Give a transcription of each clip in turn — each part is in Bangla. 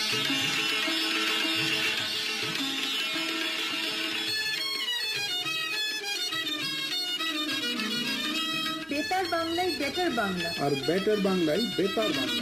বেতার বাংলায় বেটার বাংলা, আর বেটার বাংলায় বেতার বাংলা।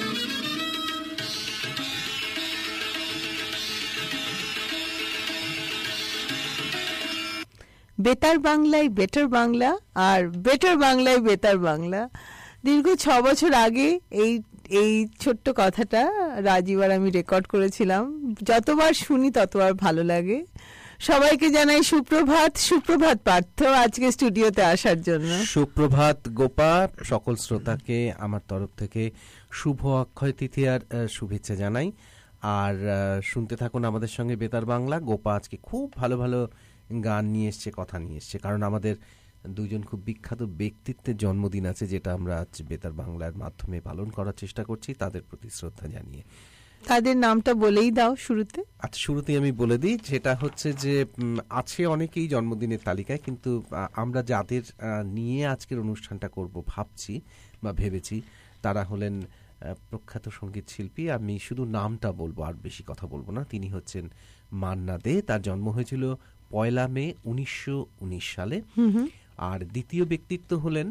বেতার বাংলায় বেটার বাংলা আর বেটার বাংলায় বেতার বাংলা। দীর্ঘ 6 বছর আগে এই ছোট্ট কথাটা রাজীব আর আমি রেকর্ড করেছিলাম। যতবার শুনি ততবার ভালো লাগে। সবাইকে জানাই সুপ্রভাত। সুপ্রভাত পার্থ, আজকে স্টুডিওতে আসার জন্য। সুপ্রভাত গোপা। সকল শ্রোতাকে আমার তরফ থেকে শুভ অক্ষয় তৃতীয়ার শুভেচ্ছা জানাই। আর শুনতে থাকুন আমাদের সঙ্গে বেতার বাংলা। গোপা আজকে খুব ভালো ভালো গান নিয়ে এসছে, কথা নিয়ে এসছে, কারণ আমাদের দুজন খুব বিখ্যাত ব্যক্তিত্বের জন্মদিন আছে, যেটা আমরা আজ বেতার বাংলার মাধ্যমে পালন করার চেষ্টা করছি, তাদের প্রতি শ্রদ্ধা জানিয়ে। তাদের নামটা বলেই দাও শুরুতে। আচ্ছা, শুরুতেই আমি বলে দিই, যেটা হচ্ছে যে আছে অনেকেই জন্মদিনের তালিকায়, কিন্তু আমরা যাদের নিয়ে আজকের অনুষ্ঠানটা করব ভাবছি বা ভেবেছি, তারা হলেন প্রখ্যাত সঙ্গীত শিল্পী। আমি শুধু নামটা বলবো, আর বেশি কথা বলবো না। তিনি হচ্ছেন মান্না দে। তার জন্ম হয়েছিল 1 মে 1919 সালে। আর দ্বিতীয় ব্যক্তিত্ব হলেন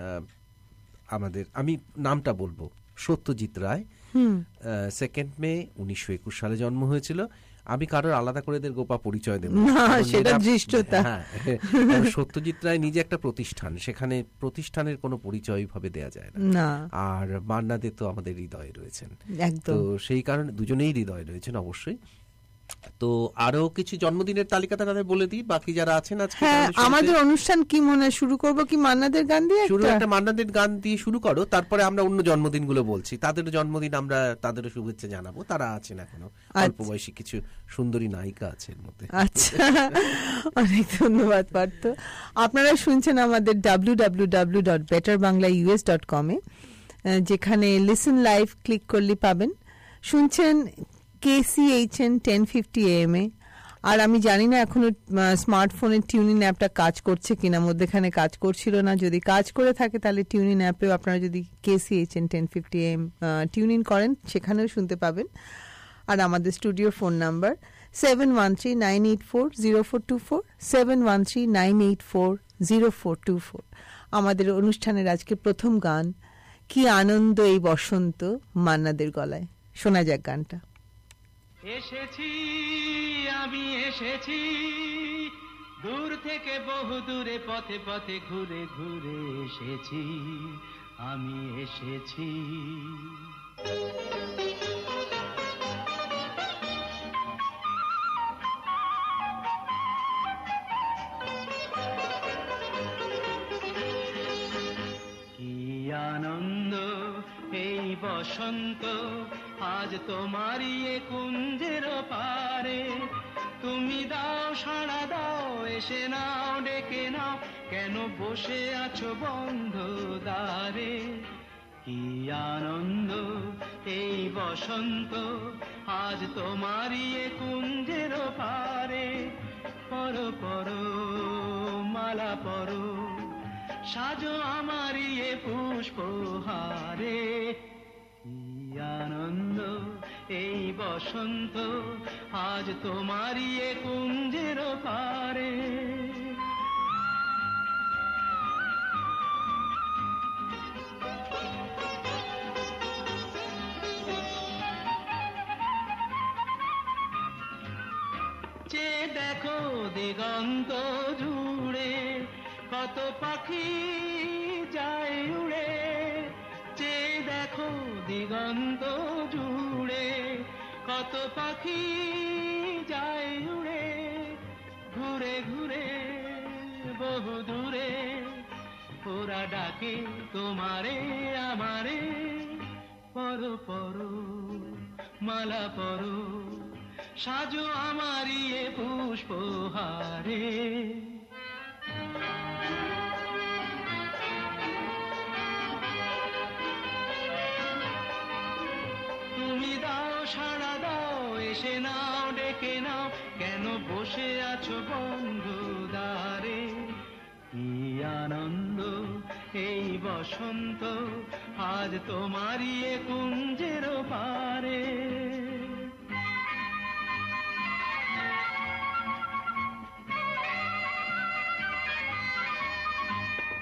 আমাদের, আমি নামটা বলবো, সত্যজিৎ রায়। 2 মে 1921 সালে জন্ম হয়েছিল। আমি কারোর আলাদা করে এদের গোপা পরিচয় দেব না, সেটা দৃষ্টতা। হ্যাঁ, সত্যজিৎ রায় নিজে একটা প্রতিষ্ঠান, সেখানে প্রতিষ্ঠানের কোনো পরিচয় ভাবে দেয়া যায় না। আর মান্না দে তো আমাদের হৃদয়ে রয়েছেন, তো সেই কারণে দুজনেই হৃদয়ে রয়েছেন অবশ্যই। তো আরো কিছু জন্মদিনের তালিকাটা তাদের বলে দিই, বাকি যারা আছেন আজকে। আমাদের অনুষ্ঠান কি মনে শুরু করব কি মান্নাদের গান দিয়ে? একটা মান্নাদের গান দিয়ে শুরু করো, তারপরে আমরা অন্য জন্মদিন গুলো বলছি। তাদের জন্মদিন আমরা তাদেরও শুভেচ্ছা জানাবো। তারা আছেন এখনো, অল্প বয়সী কিছু সুন্দরী নায়িকা আছে এর মধ্যে। আচ্ছা, অনেক ধন্যবাদ পার্থ। আপনারা শুনছেন আমাদের www.betterbanglaus.com এ, যেখানে লিসেন লাইভ ক্লিক করলে পাবেন। শুনছেন KCHN 1050 AM এ। আর আমি জানি না এখনো স্মার্টফোনের টিউনিং অ্যাপটা কাজ করছে কিনা, মধ্যেখানে কাজ করছিল না। যদি কাজ করে থাকে তাহলে টিউনিং অ্যাপেও আপনারা যদি KCHN 1050 AM টিউনিং করেন, সেখানেও শুনতে পাবেন। আর আমাদের স্টুডিওর ফোন নাম্বার 7139840424, 7139840424। আমাদের অনুষ্ঠানের আজকে প্রথম গান কি আনন্দ এই বসন্ত, মান্নাদের গলায়। শোনা যাক গানটা। এসেছি আমি, এসেছি দূর থেকে বহু দূরে, পথে পথে ঘুরে ঘুরে এসেছি আমি, এসেছি কি আনন্দ এই বসন্ত, আজ তোমারই এ কুঞ্জের পারে। তুমি দাও সাড়া দাও, এসে নাও ডেকে নাও, কেন বসে আছো বন্ধ দ্বারে। কি আনন্দ এই বসন্ত, আজ তোমারই এ কুঞ্জের পারে। পরো পরো মালা পরো, সাজো আমারই এ পুষ্পহারে। আনন্দ এই বসন্ত, আজ তোমারই এ কুঞ্জের পারে। চে দেখো দিগন্ত জুড়ে, কত পাখি যায় উড়ে। চে দেখো দিগন্ত জুড়ে, কত পাখি যায় উড়ে। ঘুরে ঘুরে বহু দূরে, ওরা ডাকে তোমারে আমারে। পরো পরো মালা পরো, সাজো আমারই এ পুষ্পহারে। তুমি দাও সাড়া দাও, এসে নাও ডেকে নাও, কেন বসে আছো বন্ধু দ্বারে। কি আনন্দ এই বসন্ত, আজ তোমারই এ কুঞ্জের পারে।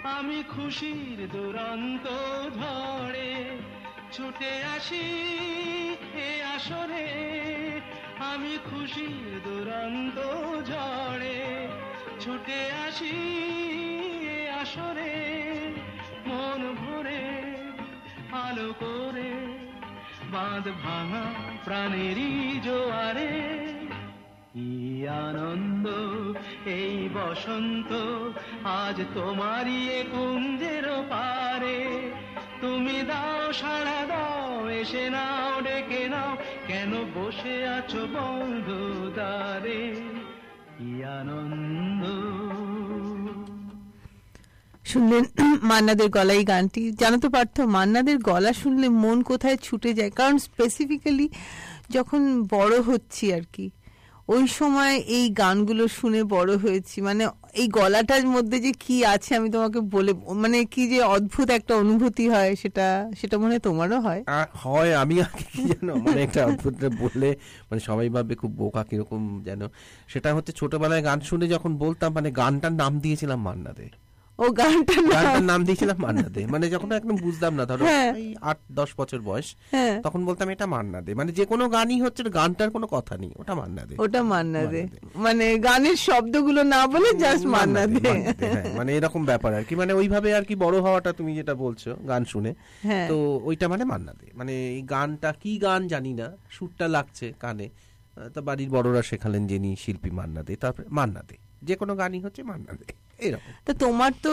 আমি খুশির দুরন্ত ঝড়ে ছুটে আসি এ আসরে, আমি খুশির দুরন্ত ঝড়ে ছুটে আসি এ আসরে, মন ভরে আলো করে বাঁধ ভাঙা প্রাণেরই জোয়ারে। কি আনন্দ এই বসন্ত আজ তোমারই এ কুঞ্জের পারে, তুমি দাও সাড়া দাও এসে নাও ডেকে নাও, কেন বসে আছো বন্ধ দ্বারে। কি আনন্দ। শুনলেন মান্নাদের গলায় গানটি। জানো তো পার্থ, মান্নাদের গলা শুনলে মন কোথায় ছুটে যায়, কারণ স্পেসিফিক্যালি যখন বড় হচ্ছি আর কি, ওই সময় এই গানগুলো শুনে বড় হয়েছি। মানে এই গলাটার মধ্যে যে কি আছে আমি তোমাকে বলে, মানে কি যে অদ্ভুত একটা অনুভূতি হয়, সেটা মনে হয় তোমারও হয়। হয়, আমি আগে কি জানো, মানে একটা অদ্ভুত বললে মানে সবাই ভাবে খুব বোকা কিরকম যেন। সেটা হচ্ছে ছোটবেলায় গান শুনে যখন বলতাম, মানে গানটার নাম দিয়েছিলাম মান্না দে। ও গানটার নাম দিয়েছিলাম মান্না দে, মানে যখন একদম বুঝতাম না, ধরো এই 8-10 বছর বয়স, তখন বলতাম এটা মান্না দে। মানে যে কোনো গানই হচ্ছে গানটার কোনো কথা নেই, ওটা মান্না দে, ওটা মান্না দে, মানে গানের শব্দগুলো না বলে জাস্ট মান্না দে, মানে এরকম ব্যাপার আর কি। মানে ওইভাবে আর কি বড় হওয়াটা, তুমি যেটা বলছো গান শুনে, তো ওইটা মানে মান্না দে। মানে এই গানটা কি গান জানি না, সুরটা লাগছে কানে, তা বাড়ির বড়রা শেখালেন যিনি শিল্পী মান্না দে, তারপরে মান্না দে, যে কোনো গানই হচ্ছে মান্না দে এরকম। তা তোমার তো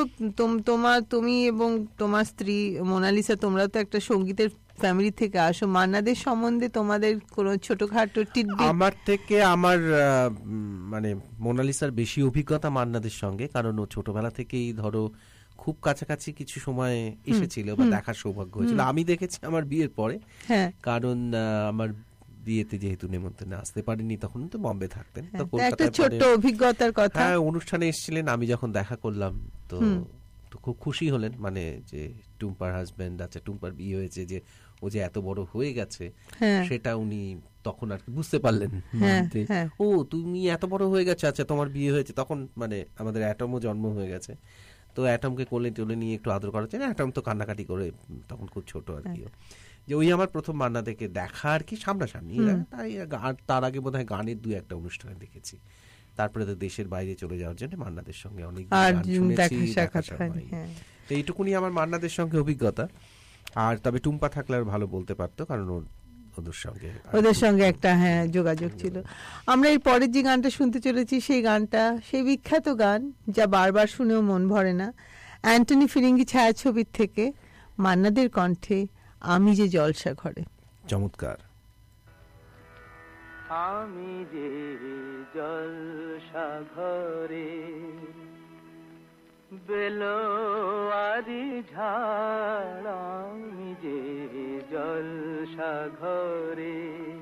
তুমি এবং তোমার স্ত্রী মোনালিসা, তোমরা তো একটা সঙ্গীতের ফ্যামিলি থেকে আসো। মান্নাদের সম্বন্ধে তোমাদের কোনো ছোটখাটো টিটবিট? আমার থেকে আমার মানে মোনালিসার বেশি অভিজ্ঞতা মান্নাদের সঙ্গে, কারণ ও ছোটবেলা থেকেই ধরো খুব কাছাকাছি কিছু সময় এসেছিল বা দেখার সৌভাগ্য হয়েছিল। আমি দেখেছি আমার বিয়ের পরে, কারণ আমার বিয়েতে যেহেতু নেমন্তন্নে আসতে পারেনি, তখন তো বম্বে থাকতেন, তো একটা ছোট্ট অভিজ্ঞতার কথা। হ্যাঁ, অনুষ্ঠানে এসেছিলেন, আমি যখন দেখা করলাম তো খুব খুশি হলেন, মানে যে টুম্পার হাজবেন্ড আছে, টুম্পার বিয়ে হয়েছে, যে ও যে এত বড় হয়ে গেছে সেটা উনি তখন আর কি বুঝতে পারলেন। ও তুমি এত বড় হয়ে গেছে, আচ্ছা তোমার বিয়ে হয়েছে। তখন মানে আমাদের অ্যাটমও জন্ম হয়ে গেছে, তো অ্যাটমকে কোলে টোলে নিয়ে একটু আদর করা যায়, অ্যাটম তো কান্নাকাটি করে, তখন খুব ছোট আর কি। যে ওই আমার প্রথম মান্না থেকে দেখা আর কি সামনাসামনি। তার আগে বোধহয় গানের 2-1 অনুষ্ঠানে দেখেছি, তারপরে তো দেশের বাইরে চলে যাওয়ার জন্য মান্নাদের সঙ্গে অনেক এইটুকুনি আমার মান্নাদের সঙ্গে অভিজ্ঞতা। আর তবে টুম্পা থাকলে আর ভালো বলতে পারতো, কারণ ওদের সঙ্গে একটা যোগাযোগ ছিল। আমরা এই পরের যে গানটা শুনতে চলেছি, সেই গানটা সেই বিখ্যাত গান যা বারবার শুনেও মন ভরে না, অ্যান্টনি ফিরিঙ্গি ছায়াছবির থেকে মান্নাদের কণ্ঠে আমি যে জলসা ঘরে। চমৎকার। আমি যে জলসা ঘরে বেলোয়ারি ঝাড়, আমি যে জলসা ঘরে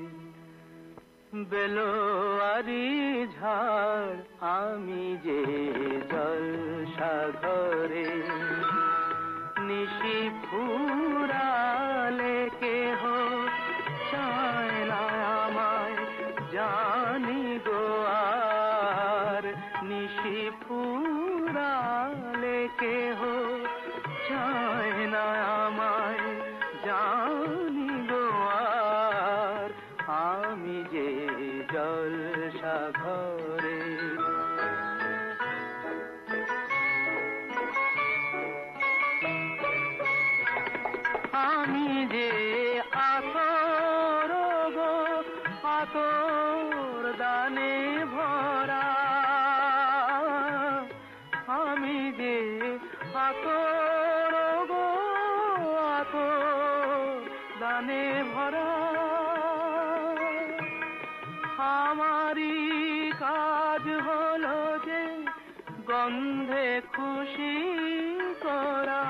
বেলোয়ারি ঝাড়, আমি যে জলসা ঘরে নিশি ফুরালে কেহ চায় না আমায় জানি গো আর, নিশি ফুরালে কেহ চায় না আমায় জানি গো আর, আমি যে জলসা ঘরে। আমি যে আতর গো আতর দানে ভরা, আমি যে আতর গো আতর দানে ভরা, আমারই কাজ হলো যে গন্ধে খুশি করা,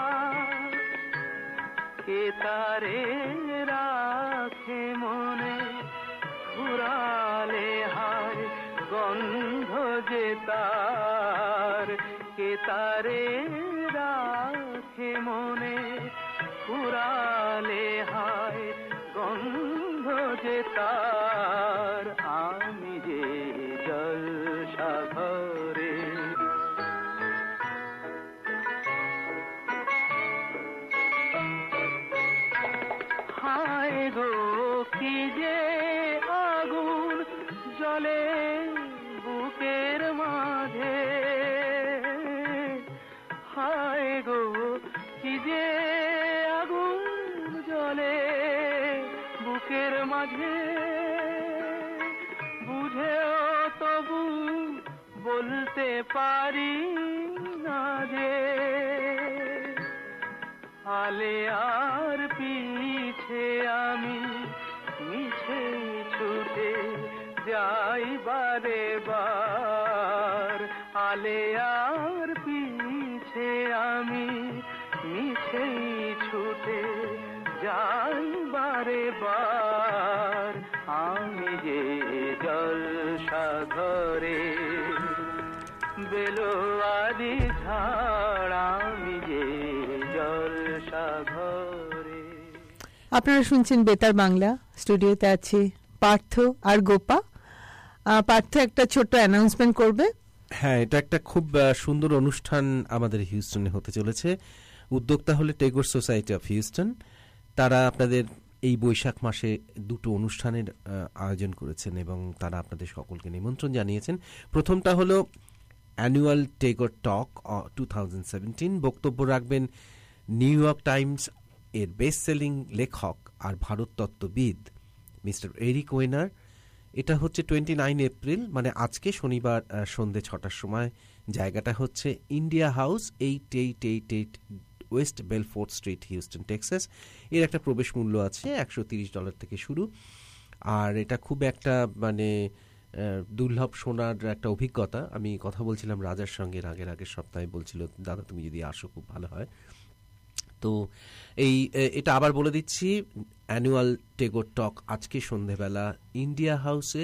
কে তারে রাখে মনে ঘুরালে হায় গন্ধ যে তার, কে তারে রাখে মনে ঘুরালে হায় গন্ধ যে তার, আমি যে জলসা ঘরে। কি যে আগুন জ্বলে বুকের মাঝে, হায় গো কি যে আগুন জ্বলে বুকের মাঝে, বুঝেও তবু বলতে পারি না যে, আলে আর পিছে আমি মিছে ছুটে যাই বারে বার, আলে আর পিছে আমি মিছে ছুটে যাই বারে বার, আমি যে জলসাঘরে বেলোয়ারি ঝাড়, আমি যে জলসাঘরে। আপনারা শুনছেন বেতার বাংলা। স্টুডিওতে আছে পার্থ আর গোপা। পার্থ একটা ছোট্ট অ্যানাউন্সমেন্ট করবে। হ্যাঁ, এটা একটা খুব সুন্দর অনুষ্ঠান আমাদের হিউস্টনে হতে চলেছে। উদ্যোক্তা হলে টেগোর সোসাইটি অফ হিউস্টন। তারা আপনাদের এই বৈশাখ মাসে দুটো অনুষ্ঠানের আয়োজন করেছেন এবং তারা আপনাদের সকলকে নিমন্ত্রণ জানিয়েছেন। প্রথমটা হলো অ্যানুয়াল টেগোর টক 2017। বক্তব্য রাখবেন নিউ ইয়র্ক টাইমস এর বেস্ট সেলিং লেখক আর ভারততত্ত্ববিদ মিস্টার এরিক ওয়েনার। এটা হচ্ছে 29 এপ্রিল, মানে আজকে শনিবার সন্ধ্যে 6টার সময়। জায়গাটা হচ্ছে India House, 8888 West Bellfort Street, Houston, Texas. এর একটা প্রবেশ মূল্য আছে $130 থেকে শুরু। আর এটা খুব একটা মানে দুর্লভ শোনার একটা অভিজ্ঞতা। আমি কথা বলছিলাম রাজার সঙ্গে আগের সপ্তাহে, বলছিল দাদা তুমি যদি আসো খুব ভালো হয়। তো এটা আবার বলে দিচ্ছি, অ্যানুয়াল টেগোর টক আজকে সন্ধেবেলা ইন্ডিয়া হাউসে,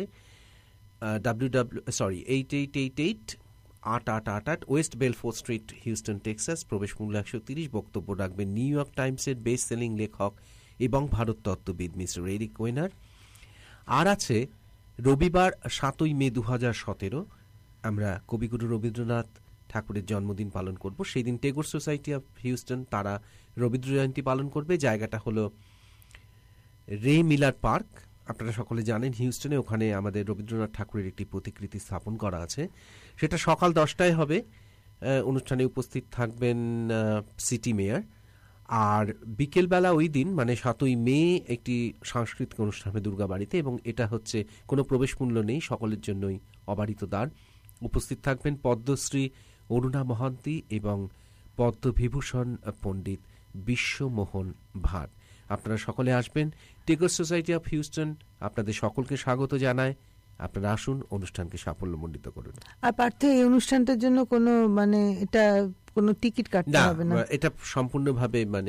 8888 West Bellfort Street, Houston, Texas. প্রবেশ মূল্য $130। বক্তব্য রাখবেন নিউ ইয়র্ক টাইমসের বেস্ট সেলিং লেখক এবং ভারততত্ত্ববিদ মিস্টার এরিক ওয়েনার। আর আছে রবিবার 7ই মে 2017, আমরা কবিগুরু রবীন্দ্রনাথ ঠাকুরের জন্মদিন পালন করব। সেই দিন টেগোর সোসাইটি অফ হিউস্টন তারা রবীন্দ্র জয়ন্তী পালন করবে। জায়গাটা হলো রে মিলার পার্ক। আপনারা সকলে জানেন হিউস্টনে ওখানে আমাদের রবীন্দ্রনাথ ঠাকুরের একটি প্রতিকৃতি স্থাপন করা আছে। সেটা সকাল 10টায় হবে। অনুষ্ঠানে উপস্থিত থাকবেন সিটি মেয়র। আর বিকেলবেলা ওই দিন মানে 7ই মে একটি সাংস্কৃতিক অনুষ্ঠান হবে দুর্গাবাড়িতে, এবং এটা হচ্ছে কোনো প্রবেশ মূল্য নেই, সকলের জন্যই অবারিত দ্বার। উপস্থিত থাকবেন পদ্মশ্রী অরুণা মহান্তি এবং পদ্মবিভূষণ পণ্ডিত বিশ্বমোহন ভাট। আপনারা সকলে আসবেন। টেগোর সোসাইটি অফ হিউস্টন আপনাদের সকলকে স্বাগত জানায়। আপনারা আসুন, অনুষ্ঠানকে সাফল্যমণ্ডিত করুন। আর পার্থ, এই অনুষ্ঠানটার জন্য কোনো মানে এটা কোনো টিকিট কাটতে হবে না? এটা সম্পূর্ণভাবে মানে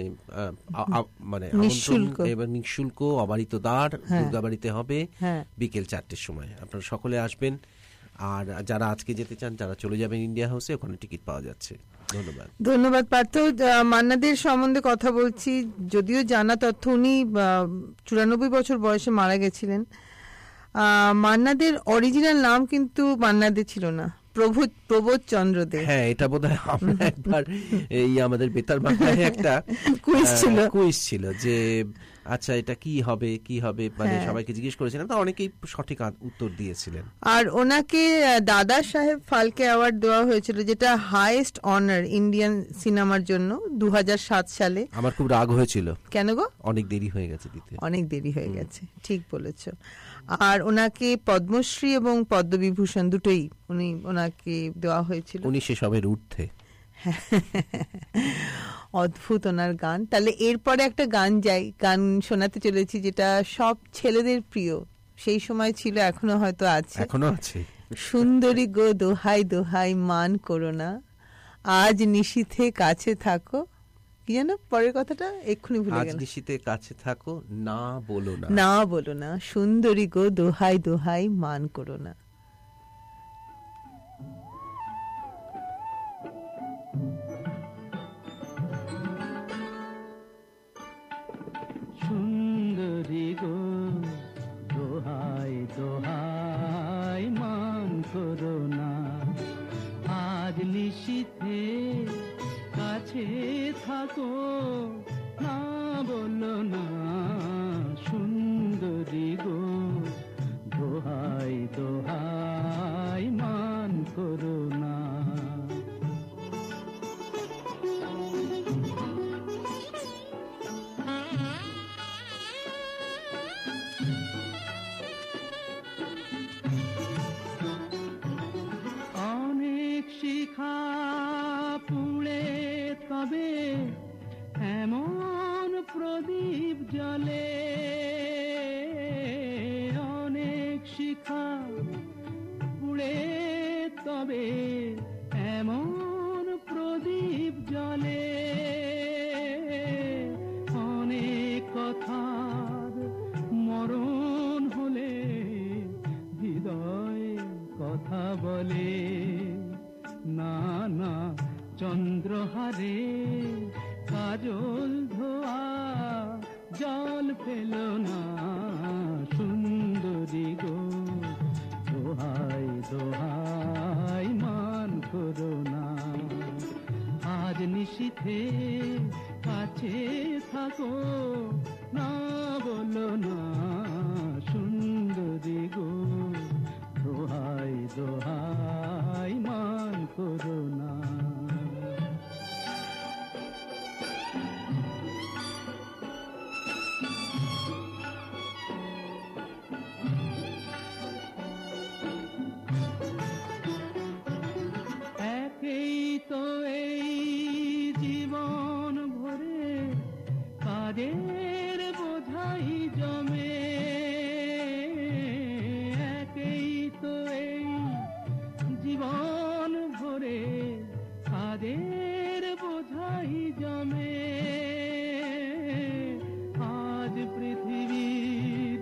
নিঃশুল্ক এবং নিঃশুল্ক, অবারিত দ্বার, দুর্গাবাড়িতে হবে বিকেল 4টের সময়। আপনারা সকলে আসবেন। আর যারা আজকে যেতে চান, যারা চলে যাবেন ইন্ডিয়া হাউসে, ওখানে টিকিট পাওয়া যাচ্ছে। ধন্যবাদ। ধন্যবাদ পার্থ। মান্নাদের সম্বন্ধে কথা বলছি। যদিও জানা তথ্য, উনি 94 বছর বয়সে মারা গেছিলেন। মান্নাদের অরিজিনাল নাম কিন্তু মান্নাদে ছিল না, প্রবোধ চন্দ্র দে। হ্যাঁ, এটা বোধহয় আমরা একবার এই আমাদের বেতার বাংলায় একটা কুইজ ছিল যে আচ্ছা এটা কি হবে মানে সবাইকে জিজ্ঞেস করেছিলাম, তো অনেকেই সঠিক উত্তর দিয়েছিলেন। আর ওনাকে দাদা সাহেব ফালকে অ্যাওয়ার্ড দেওয়া হয়েছিল, যেটা হাইয়েস্ট অনার ইন্ডিয়ান সিনেমার জন্য 2007 সালে। আমার খুব রাগ হয়েছিল। কেন গো? অনেক দেরি হয়ে গেছে দিতে। অনেক দেরি হয়ে গেছে, ঠিক বলেছো। আর ওনাকে পদ্মশ্রী এবং পদ্মবিভূষণ দুটোই ওনাকে দেওয়া হয়েছিল। উনি সেসবের ঊর্ধ্বে। অদ্ভুত ওনার গান। তাহলে এরপরে একটা গান শোনাতে চলেছি, যেটা সব ছেলেদের প্রিয়। সেই সময় ছিল, এখনো হয়তো আছে। সুন্দরী গো দোহাই দোহাই মান করো না, আজ নিশীথে কাছে থাকো। কি জানো পরের কথাটা? এক্ষুনি ভুলে গেলাম। আজ নিশীথে কাছে থাকো, না বলো না, না বলো না, সুন্দরী গো দোহাই দোহাই মান করো না। সুন্দরী গো দোহাই দোহাই মান করো না, আজ নিশীথে কাছে থাকো, না বলো না, সুন্দরী বলে না না চন্দ্রহারে কাজল ধোয়া জল ফেল না সুন্দরী গো দোহাই দোহাই মান করো না আজ নিশীথে কাছে থাকো না বলো না সুন্দরী গো দোহাই দোহাই মান করো না একেই তো এই জীবন ভরে কাজের বোঝাই জমে একেই তো এই জীবন ভরে কাজের বোঝাই জমে আজ পৃথিবীর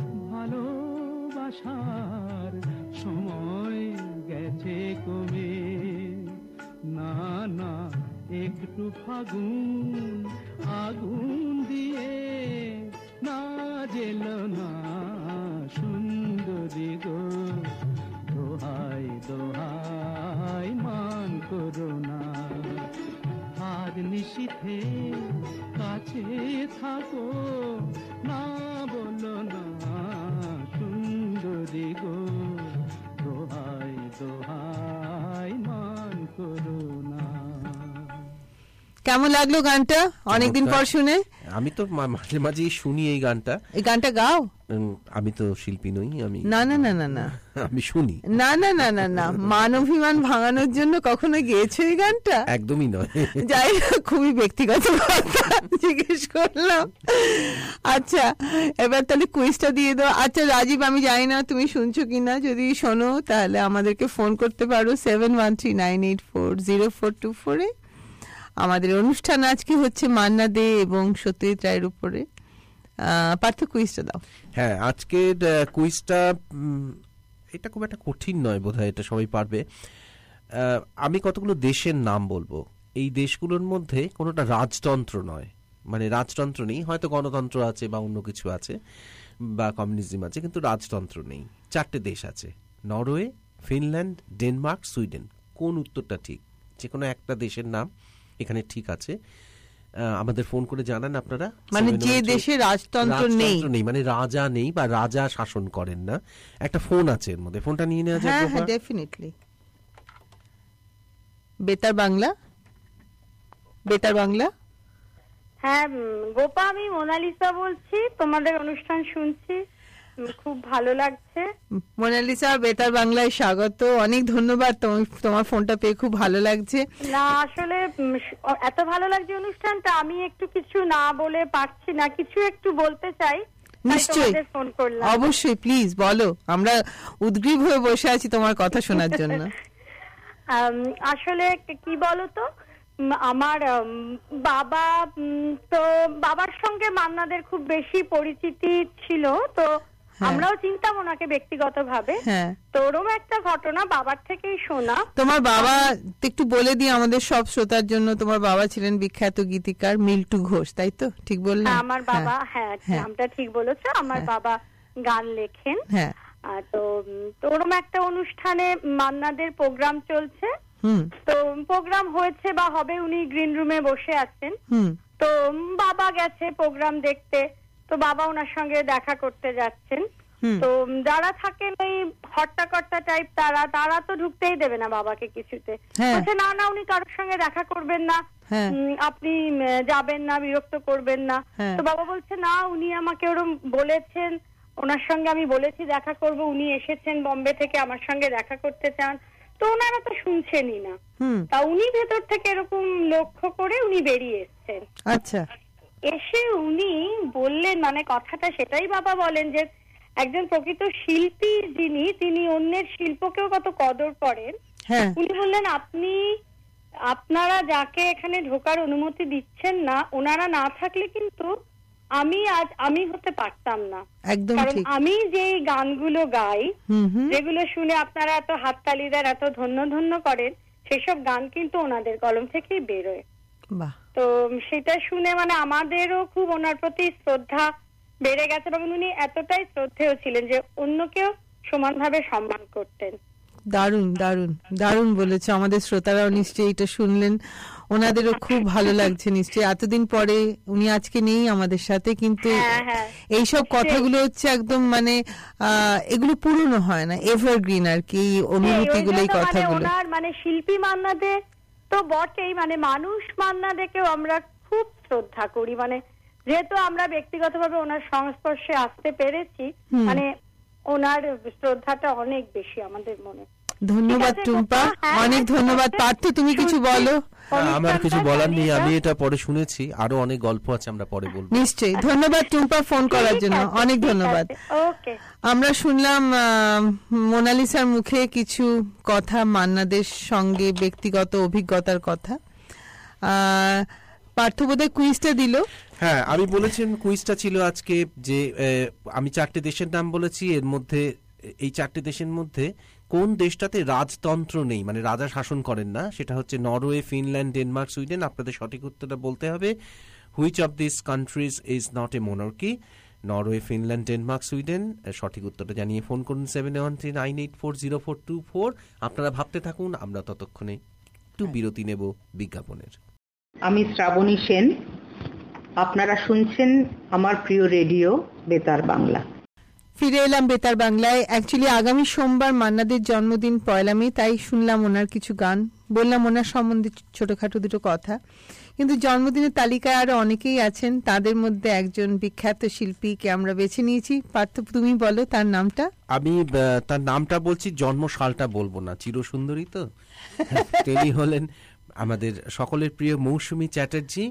ভালোবাসার সময় গেছে কমে না না একটু ফাগুন আগুন দিয়ে না জেল না সুন্দরী গো দোহাই দোহাই মান করো না আজ নিশীথে কাছে থাকো না বলো না সুন্দরী গো দোহাই দোহাই মান করো না কেমন লাগলো গানটা অনেকদিন পর শুনে? আমি তো মাঝে মাঝে শুনি এই গানটা। এই গানটা গাও। আমি তো শিল্পী নই, আমি না না না না না আমি শুনি। না না না না না মান অভিমান ভাঙানোর জন্য কখনো গেয়েছো এই গানটা? একদমই নয়। যাই হোক, খুবই ব্যক্তিগত কথা জিজ্ঞেস করলাম। আচ্ছা, এবার তাহলে কুইজটা দিয়ে দাও। আচ্ছা রাজীব, আমি জানি না তুমি শুনছো কিনা, যদি শোনো তাহলে আমাদেরকে ফোন করতে পারো 7139840424-এ। আমাদের অনুষ্ঠান আজকে হচ্ছে মান্না দে এবং সত্যজিৎ রায়ের উপরে। পার্থ, কুইজটা দাও। হ্যাঁ, আজকের কুইজটা এটা খুব একটা কঠিন নয় বোধহয়, এটা সবাই পারবে। আমি কতগুলো দেশের নাম বলবো, এই দেশগুলোর মধ্যে কোনোটা রাজতন্ত্র নয়, মানে রাজতন্ত্র নেই, হয়তো গণতন্ত্র আছে বা অন্য কিছু আছে বা কমিউনিজম আছে, কিন্তু রাজতন্ত্র নেই। 4টে দেশ আছে, নরওয়ে, ফিনল্যান্ড, ডেনমার্ক, সুইডেন। কোন উত্তরটা ঠিক? যে কোনো একটা দেশের নাম এখানে ঠিক আছে, আমাদের ফোন করে জানান আপনারা। মানে যে দেশে রাজতন্ত্র নেই, মানে রাজা নেই বা রাজা শাসন করেন না। একটা ফোন আছে এর মধ্যে, ফোনটা নিয়ে নেওয়া যাবে? হ্যাঁ, ডেফিনেটলি। বেতার বাংলা, বেতার বাংলা। হ্যাঁ গোপা, আমি মোনালিসা বলছি, তোমাদের অনুষ্ঠান শুনছি, খুব ভালো লাগছে। মোনালিসা, বেতার বাংলায় স্বাগত, অনেক ধন্যবাদ, তোমার ফোনটা পেয়ে খুব ভালো লাগছে। না আসলে এত ভালো লাগছে অনুষ্ঠানটা, আমি একটু কিছু না বলে পারছি না, কিছু একটু বলতে চাই। নিশ্চয়ই, অবশ্যই, প্লিজ বলো, আমরা উদ্গ্রীব হয়ে বসে আছি তোমার কথা শোনার জন্য। আসলে কি বলতো, আমার বাবা, তো বাবার সঙ্গে মান্নাদের খুব বেশি পরিচিতি ছিল, তো আমরাও চিনতাম ওনাকে ব্যক্তিগতভাবে। তো ওরকম একটা ঘটনা বাবার থেকেই শোনা। তোমার বাবা একটু বলে দিই আমাদের সব শ্রোতার জন্য, তোমার বাবা ছিলেন বিখ্যাত গীতিকার মিল্টু ঘোষ, তাই তো? ঠিক বললাম? আমার বাবা, হ্যাঁ নামটা ঠিক বলেছো, আমার বাবা গান লেখেন। হ্যাঁ, তো ওরকম একটা অনুষ্ঠানে মান্নাদের প্রোগ্রাম চলছে, তো প্রোগ্রাম হয়েছে বা হবে, উনি গ্রিন রুমে বসে আছেন, তো বাবা গেছে প্রোগ্রাম দেখতে, তো বাবা ওনার সঙ্গে দেখা করতে যাচ্ছেন। তো যারা থাকেন ওই হট্টাকর্তা টাইপ, তারা তো ঢুকতেই দেবে না বাবাকে কিছুতে, বলছে না না উনি কারোর সঙ্গে দেখা করবেন না, আপনি যাবেন না, বিরক্ত করবেন না। তো বাবা বলছে না, উনি আমাকে ওরকম বলেছেন, ওনার সঙ্গে আমি বলেছি দেখা করব, উনি এসেছেন বম্বে থেকে আমার সঙ্গে দেখা করতে চান, তো ওনারা তো শুনছেনই না। তা উনি ভেতর থেকে এরকম লক্ষ্য করে উনি বেরিয়ে এসছেন। আচ্ছা, এসে উনি বললেন, মানে কথাটা সেটাই বাবা বলেন, যে একজন প্রকৃত শিল্পী যিনি, তিনি অন্যের শিল্পকেও কত কদর করেন। উনি বললেন, আপনারা যাকে এখানে ঢোকার অনুমতি দিচ্ছেন না, ওনারা না থাকলে কিন্তু আমি হতে পারতাম না, একদম কারণ ঠিক। আমি যে গানগুলো গাই, যেগুলো শুনে আপনারা এত হাততালি দেন, এত ধন্য ধন্য করেন, সেসব গান কিন্তু ওনাদের কলম থেকেই বেরোয়। বাহ। তো সেটা শুনে মানে আমাদেরও খুব ওনার প্রতি শ্রদ্ধা বেড়ে গেছে, এবং উনি এতটাই শ্রদ্ধেয় ছিলেন যে অন্যকেও সমানভাবে সম্মান করতেন। দারুণ দারুণ দারুণ বলেছে। আমাদের শ্রোতারাও নিশ্চয়ই এটা শুনলেন, ওনাদেরও খুব ভালো লাগছে নিশ্চয়ই। এতদিন পরে উনি আজকে নেই আমাদের সাথে, কিন্তু এইসব কথাগুলো হচ্ছে একদম মানে এগুলো পুরনো হয় না, এভারগ্রিন আর কি, অনুভূতিগুলো, এই কথাগুলো। ওনার মানে শিল্পী মান্না দে তো বটেই, মানে মানুষ মান্না দেকেও আমরা খুব শ্রদ্ধা করি, মানে যেহেতু আমরা ব্যক্তিগতভাবে ওনার সংস্পর্শে আসতে পেরেছি, মানে ওনার শ্রদ্ধাটা অনেক বেশি আমাদের মনে। ধন্যবাদ টুম্পা, অনেক ধন্যবাদ। পার্থ, তুমি কিছু বলো? আমার কিছু বলার নেই, আমি এটা পরে শুনেছি, আরো অনেক গল্প আছে, আমরা পরে বলবো। নিশ্চয়ই। ধন্যবাদ টুম্পা ফোন করার জন্য, অনেক ধন্যবাদ। আমরা শুনলাম মোনালিসার মুখে কিছু কথা, মান্নাদের সঙ্গে ব্যক্তিগত অভিজ্ঞতার কথা। পার্থ বোধহয় কুইজটা দিল। হ্যাঁ, আমি বলেছেন কুইজটা ছিল আজকে যে আমি 4টে দেশের নাম বলেছি, এর মধ্যে এই 4টে দেশের মধ্যে কোন দেশটাতে রাজতন্ত্র নেই, মানে রাজা শাসন করেন না, সেটা হচ্ছে নরওয়ে, ফিনল্যান্ড, ডেনমার্ক, সুইডেন। আপনাদের সঠিক উত্তরটা বলতে হবে। Which of this countries is not a monarchy? Norway, Finland, Denmark, Sweden. সঠিক উত্তরটা জানিয়ে ফোন করুন 71398404। আপনারা ভাবতে থাকুন, আমরা ততক্ষণে একটু বিরতি নেব বিজ্ঞাপনের। আমি শ্রাবণী সেন, আপনারা শুনছেন আমার প্রিয় রেডিও বেতার বাংলা। ফিরে এলাম বেতার বাংলায়। অ্যাকচুয়ালি আগামী সোমবার মান্নাদের জন্মদিন 1 মে, তাই শুনলাম ওনার কিছু গান, বললাম ওনার সম্বন্ধে ছোটখাটো দুটো কথা। কিন্তু জন্মদিনের তালিকায় আরো অনেকেই আছেন, তাদের মধ্যে একজন বিখ্যাত শিল্পীকে আমরা বেছে নিয়েছি। পার্থ, তুমি বলো তার নামটা। আমি তার নামটা বলছি, জন্মসালটা বলবো না, চিরসুন্দরী তো। তিনি হলেন আমাদের সকলের প্রিয় মৌসুমী চ্যাটার্জি।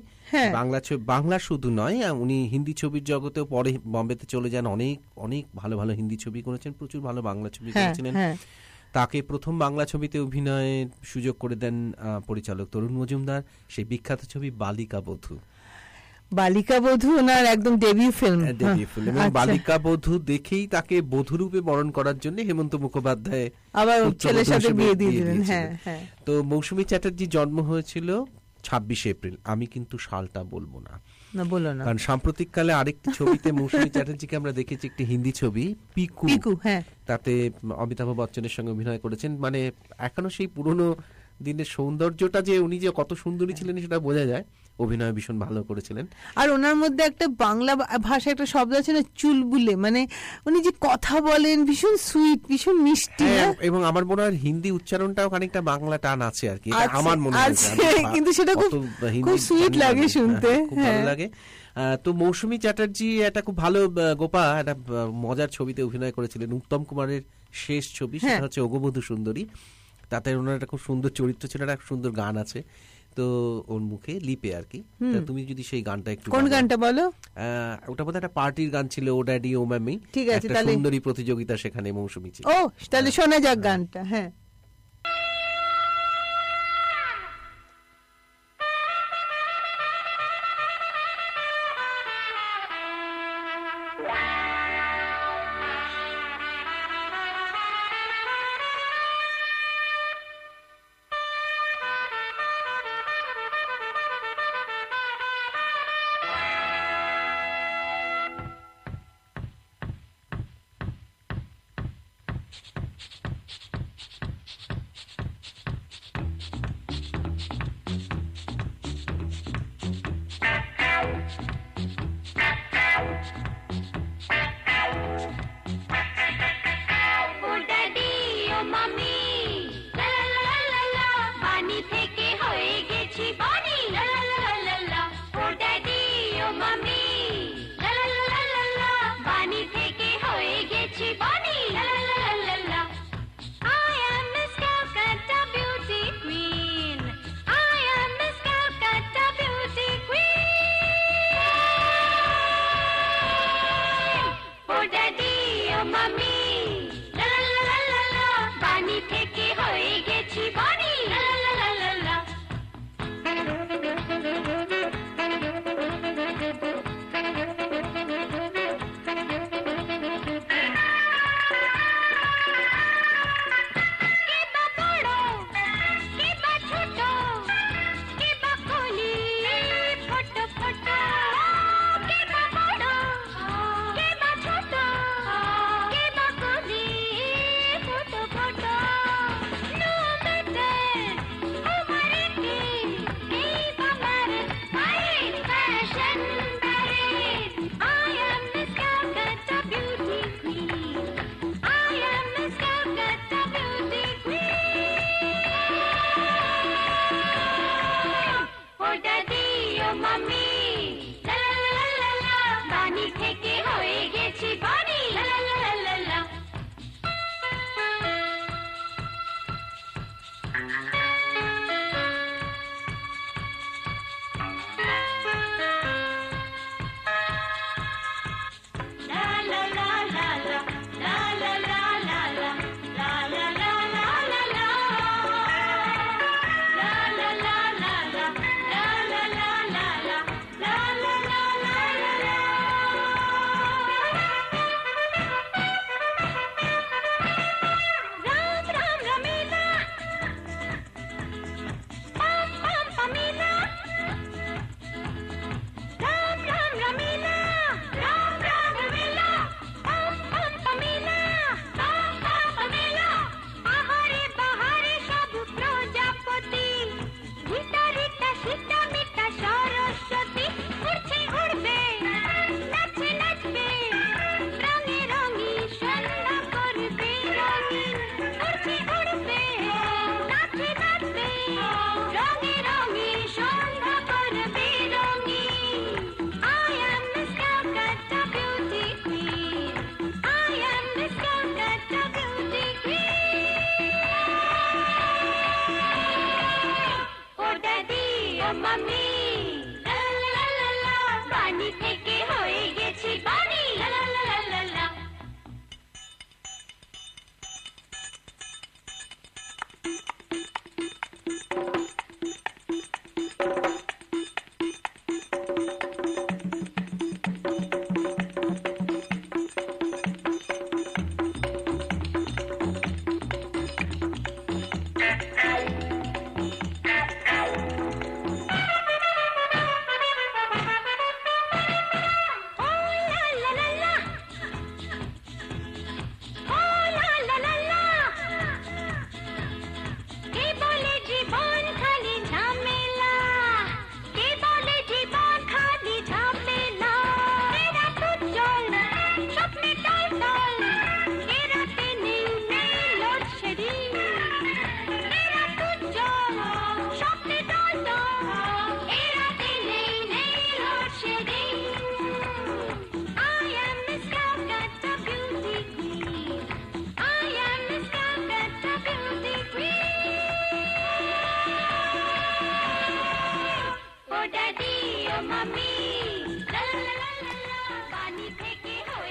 বাংলা শুধু নয়, উনি হিন্দি ছবির জগতেও পরে বম্বেতে চলে যান, অনেক অনেক ভালো ভালো হিন্দি ছবি করেছেন, প্রচুর ভালো বাংলা ছবি করেছিলেন। তাকে প্রথম বাংলা ছবিতে অভিনয়ের সুযোগ করে দেন পরিচালক তরুণ মজুমদার, সেই বিখ্যাত ছবি বালিকা বধূ। বালিকা বধূ ওনার একদম ডেবিউ ফিল্ম। বালিকা বধূ দেখেই তাকে বধূরূপে বরণ করার জন্য হেমন্ত মুখোপাধ্যায় আবার ছেলের সাথে বিয়ে দিয়ে দিলেন। তো মৌসুমী চ্যাটার্জির জন্ম হয়েছিল 26 এপ্রিল। আমি কিন্তু সালটা বলবো না, কারণ সাম্প্রতিককালে আরেকটি ছবিতে মৌসুমী চ্যাটার্জিকে আমরা দেখেছি, একটি হিন্দি ছবি পিকু, তাতে অমিতাভ বচ্চনের সঙ্গে অভিনয় করেছেন। মানে এখনো সেই পুরনো দিনের সৌন্দর্যটা, যে উনি যে কত সুন্দরী ছিলেন সেটা বোঝা যায়। অভিনয় ভীষণ ভালো করেছিলেন। আর ওনার মধ্যে একটা বাংলা ভাষায় একটা শব্দ আছে না, চুলবুলে, মানে উনি যে কথা বলেন ভীষণ সুইট, ভীষণ মিষ্টি। এবং আমার মনে হয় হিন্দি উচ্চারণটাও খানিকটা বাংলা টান আছে আর কি, আমার মনে হয়, কিন্তু সেটা খুব সুইট লাগে শুনতে, খুব ভালো লাগে। তো মৌসুমী চ্যাটার্জি একটা খুব ভালো গোপা একটা মজার ছবিতে অভিনয় করেছিলেন, উত্তম কুমারের শেষ ছবি, সেটা হচ্ছে ওগবধূ সুন্দরী। তাতে ওনার একটা খুব সুন্দর চরিত্র ছিল, একটা সুন্দর গান আছে, তো ওর মুখে লিপে আর কি। তুমি যদি সেই গানটা একটু, কোন গানটা বলো? ওটা বোধহয় একটা পার্টির গান ছিল, ও ড্যাডি ও মামি। ঠিক আছে, একটা সুন্দরী প্রতিযোগিতা সেখানে মৌসুমী ছিল। ও তাহলে শোনা যাক গানটা। হ্যাঁ,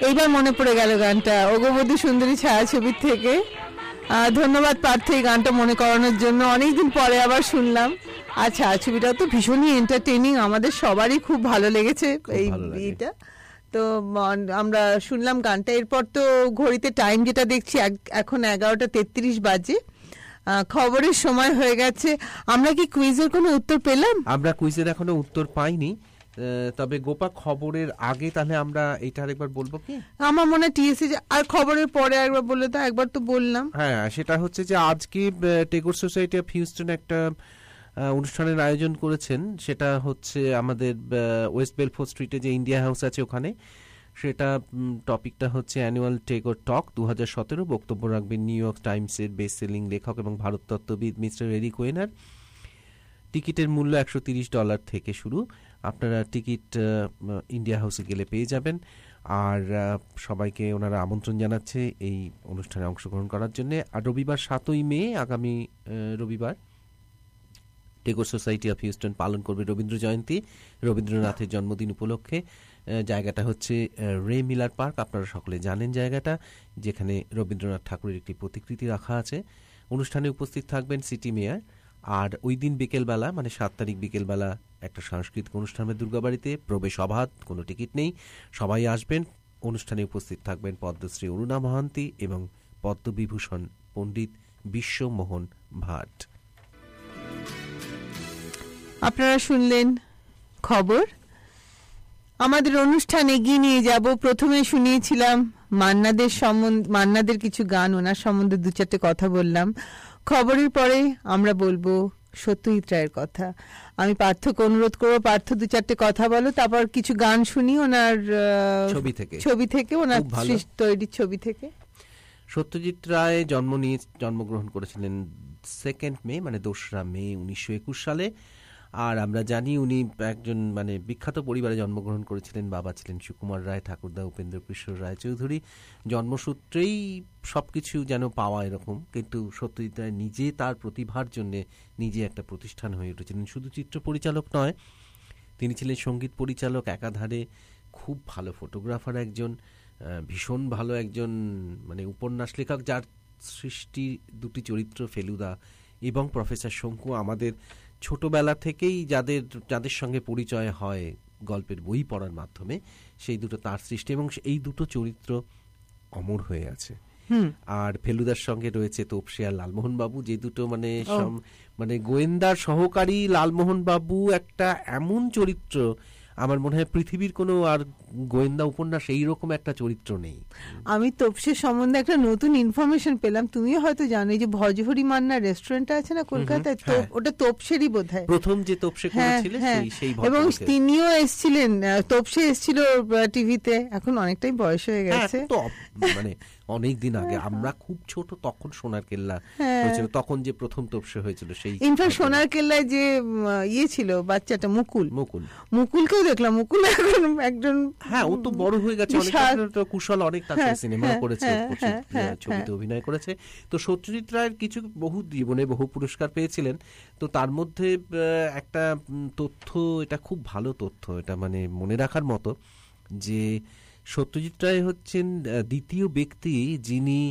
এইবার মনে পড়ে গেল গানটা, অগবধূ সুন্দরী ছায়াছবির থেকে। ধন্যবাদ পার্থ এই গানটা মনে করানোর জন্য, অনেকদিন পরে আবার শুনলাম। আর ছায়াছবিটাও তো ভীষণই এন্টারটেইনিং, আমাদের সবারই খুব ভালো লেগেছে এই এইটা। তো আমরা শুনলাম গানটা। এরপর তো ঘড়িতে টাইম যেটা দেখছি এখন 11:33 বাজে, খবরের সময় হয়ে গেছে। আমরা কি কুইজের কোনো উত্তর পেলাম? আমরা কুইজের এখনো উত্তর পাইনি, তবে গোপা খবরের আগে তাহলে আমরা এটা আরেকবার বলবো কি? আমার মনে হয় টিএসসি আর খবরের পরে একবার বললে তো, একবার তো বললাম। হ্যাঁ, সেটা হচ্ছে যে আজকে টেগোর সোসাইটি অফ হিউস্টন একটা অনুষ্ঠানের আয়োজন করেছেন। সেটা হচ্ছে আমাদের ওয়েস্ট বেলফোর্ড স্ট্রিটে যে ইন্ডিয়া হাউস আছে ওখানে। সেটা টপিকটা হচ্ছে অ্যানুয়াল টেগোর টক 2017। বক্তব্য রাখবেন নিউ ইয়র্ক টাইমসের বেস্ট সেলিং লেখক এবং ভারততত্ত্ববিদ মিস্টার এরিক ওয়েনার। টিকিটের মূল্য $130 থেকে শুরু। আপনারা টিকিট ইন্ডিয়া হাউসে গেলে পেয়ে যাবেন। আর সবাইকে ওনারা আমন্ত্রণ জানাচ্ছে এই অনুষ্ঠানে অংশগ্রহণ করার জন্য। আর রবিবার 7ই মে, আগামী রবিবার, টেগোর সোসাইটি অফ হিউস্টন পালন করবে রবীন্দ্র জয়ন্তী, রবীন্দ্রনাথের জন্মদিন উপলক্ষে। জায়গাটা হচ্ছে রে মিলার পার্ক, আপনারা সকলে জানেন জায়গাটা, যেখানে রবীন্দ্রনাথ ঠাকুরের একটি প্রতিকৃতি রাখা আছে। অনুষ্ঠানে উপস্থিত থাকবেন সিটি মেয়র। আর ওই দিন বিকেলবেলা, মানে 7 তারিখ বিকেলবেলা, একটা সাংস্কৃতিক অনুষ্ঠান হবে দুর্গাবাড়িতে। প্রবেশ অবাধ, কোনো টিকিট নেই, সবাই আসবেন। অনুষ্ঠানে উপস্থিত থাকবেন পদ্মশ্রী অরুণা মহান্তি এবং পদ্মবিভূষণ পণ্ডিত বিশ্বমোহন ভাট। আপনারা শুনলেন খবর। আমাদের অনুষ্ঠান এগিয়ে নিয়ে যাব। প্রথমে শুনিয়েছিলাম মান্নাদের কিছু গান, ওনার সম্বন্ধে 2-4টে কথা বললাম। খবরের পরে আমরা বলবো সত্যজিৎ রায়ের কথা। আমি পার্থকে অনুরোধ করবো, পার্থ 2-4টে কথা বলো, তারপর কিছু গান শুনি ওনার ছবি থেকে, ওনার তৈরি ছবি থেকে। সত্যজিৎ রায় জন্মগ্রহণ করেছিলেন 2 মে, মানে 2রা মে 1921 সালে। আর আমরা জানি উনি একজন মানে বিখ্যাত পরিবারে জন্মগ্রহণ করেছিলেন। বাবা ছিলেন সুকুমার রায়, ঠাকুরদা উপেন্দ্র কৃষ্ণ রায় চৌধুরী। জন্মসূত্রেই সবকিছু যেন পাওয়া এরকম, কিন্তু সত্যজিৎ রায় নিজে তার প্রতিভার জন্য নিজে একটা প্রতিষ্ঠান হয়ে উঠেছিলেন। শুধু চিত্র পরিচালক নয়, তিনি ছিলেন সঙ্গীত পরিচালক একাধারে, খুব ভালো ফটোগ্রাফার একজন, ভীষণ ভালো একজন মানে উপন্যাস লেখক, যার সৃষ্টি 2টি চরিত্র, ফেলুদা এবং প্রফেসর শঙ্কু, আমাদের ছোটবেলা থেকেই যাদের সঙ্গে পরিচয় হয় গল্পের বই পড়ার মাধ্যমে, সেই দুটো তার সৃষ্টি এবং এই দুটো চরিত্র অমর হয়ে আছে। আর ফেলুদার সঙ্গে রয়েছে তোপসে আর লালমোহন বাবু, যে দুটো মানে গোয়েন্দার সহকারী। লালমোহন বাবু একটা এমন চরিত্র, আমার মনে হয় পৃথিবীর কোনো আর গোয়েন্দা উপন্যাস এইরকম একটা চরিত্র নেই। আমি তোপসের সম্বন্ধে একটা নতুন ইনফরমেশন পেলাম, তুমিও হয়তো জানো, যে ভজহরি মান্না রেস্টুরেন্ট আছে না কলকাতায়, ওটা তোপসেরই বোধহয় প্রথম যে তোপসে করেছিলেন সেই, এবং তিনিও এসেছিলেন, তোপসে এসেছিল টিভিতে। এখন অনেকটাই বয়স হয়ে গেছে, মানে অনেক দিন আগে, আমরা খুব ছোট তখন সোনার কেল্লা হয়েছিল, তখন যে প্রথম তোপসে হয়েছিল সেই। ইনফ্যাক্ট সোনার কেল্লায় যে ইয়ে ছিল বাচ্চাটা মুকুলকেও দেখলাম। মুকুল এখন একজন, হ্যাঁ ও তো বড় হয়ে গেছে, কুশল অনেক তাকে সিনেমা করেছে, ছবিতে অভিনয় করেছে। তো সত্যজিৎ রায়ের কিছু জীবনে বহু পুরস্কার পেয়েছিলেন। তো তার মধ্যে একটা তথ্য, এটা খুব ভালো তথ্য, এটা মানে মনে রাখার মতো, যে সত্যজিৎ রায় হচ্ছেন দ্বিতীয় ব্যক্তি যিনি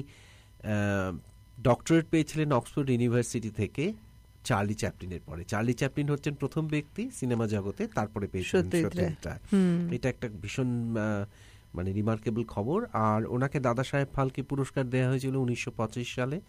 ডক্টরেট পেয়েছিলেন অক্সফোর্ড ইউনিভার্সিটি থেকে চার্লি চ্যাপলিনের পরে। চার্লি চ্যাপলিন হচ্ছেন প্রথম ব্যক্তি সিনেমা জগতে, তারপরে পেয়েছিলেন সত্যজিৎ রায়। এটা একটা ভীষণ মানে রিমার্কেবল খবর। আর ওনাকে দাদা সাহেব ফালকে পুরস্কার দেওয়া হয়েছিল 1925 সালে।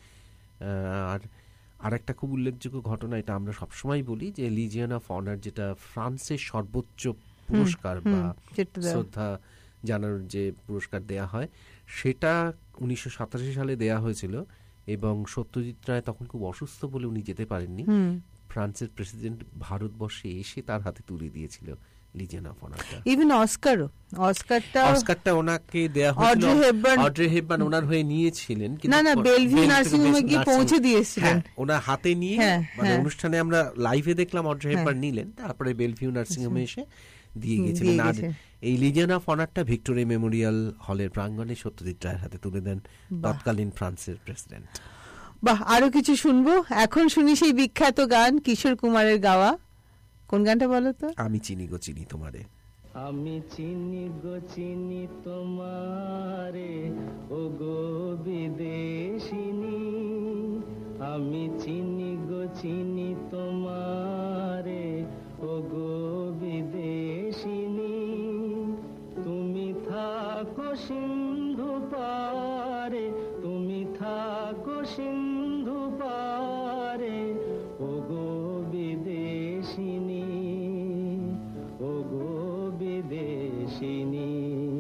আর একটা খুব উল্লেখযোগ্য ঘটনা, এটা আমরা সবসময় বলি, যে লিজিয়ন অফ অনার, যেটা ফ্রান্সের সর্বোচ্চ পুরস্কার বা শ্রদ্ধা জানানোর যে পুরস্কার দেয়া হয়, সেটা 1987 সালে দেয়া হয়েছিল। এবং সত্যজিৎ রায় তখন খুব অসুস্থ বলে উনি যেতে পারেননি। ফ্রান্সের প্রেসিডেন্ট ভারতবর্ষে এসে তার হাতে তুলে দিয়েছিল লিজিয়ন অফ অনারটা। ইভেন অস্কারটা ওনাকে দেয়া হয়েছিল, অড্রে হেপবার্ন ওনার হয়ে নিয়েছিলেন, না বেলভিউ নার্সিং হোমে গিয়ে পৌঁছে দিয়েছিলেন ওনার হাতে নিয়ে। মানে অনুষ্ঠানে আমরা লাইভে দেখলাম অড্রে হেপবার্ন নিলেন, তারপরে বেলভিউ নার্সিং হোমে এসে দিয়ে গেছিলেন। আর এই লিজিয়ন অফ অনারটা ভিক্টোরিয়া মেমোরিয়াল হলের প্রাঙ্গণে সত্যজিৎ রায়ের হাতে তুলে দেন তৎকালীন ফ্রান্সের প্রেসিডেন্ট। বাহ, আরো কিছু শুনবো। এখন শুনি সেই বিখ্যাত গান কিশোর কুমারের গাওয়া। কোন গানটা বলো তো? আমি চিনি গো চিনি তোমারে। আমি চিনি গো চিনি তোমারে ও গো বিদেশিনী, আমি চিনি গো চিনি তোমারে ও গো বিদেশিনী। তুমি থাকো সিন্ধু পারে, তুমি থাকো সিন্ধু পারে ও গো বিদেশিনী, ও গো বিদেশিনী।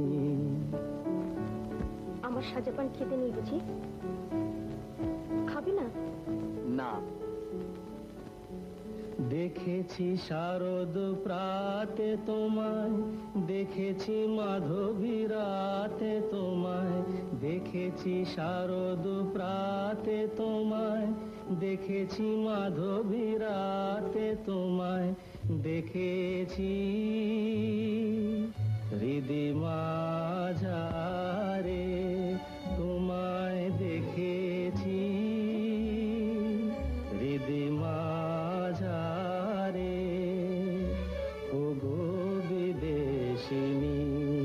আমার সাজাপান খেতে নেই বুঝি? খাবি না? না। দেখেছি শারদ প্রাতে তোমায়, দেখেছি মাধবী রাতে তোমায়, দেখেছি শারদ প্রাতে তোমায়, দেখেছি মাধবী রাতে তোমায়, দেখেছি হৃদি মাঝারে তোমায়, দেখেছি হৃদি মাঝারে ও গো বিদেশিনী।